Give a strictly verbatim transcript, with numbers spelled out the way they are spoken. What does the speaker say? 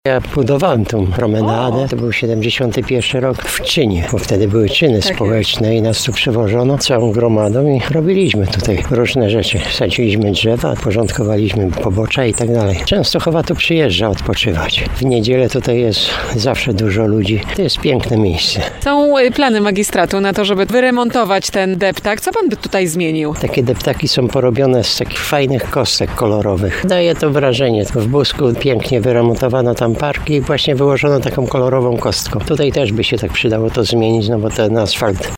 Ja budowałem tą promenadę, to był siedemdziesiąty pierwszy rok w czynie, bo wtedy były czyny tak społeczne i nas tu przewożono całą gromadą i robiliśmy tutaj różne rzeczy. Sadziliśmy drzewa, porządkowaliśmy pobocza i tak dalej. Częstochowa tu przyjeżdża odpoczywać. W niedzielę tutaj jest zawsze dużo ludzi. To jest piękne miejsce. Są plany magistratu na to, żeby wyremontować ten deptak. Co pan by tutaj zmienił? Takie deptaki są porobione z takich fajnych kostek kolorowych. Daje to wrażenie. W Busku pięknie wyremontowano tam parki i właśnie wyłożono taką kolorową kostką. Tutaj też by się tak przydało to zmienić, no bo ten asfalt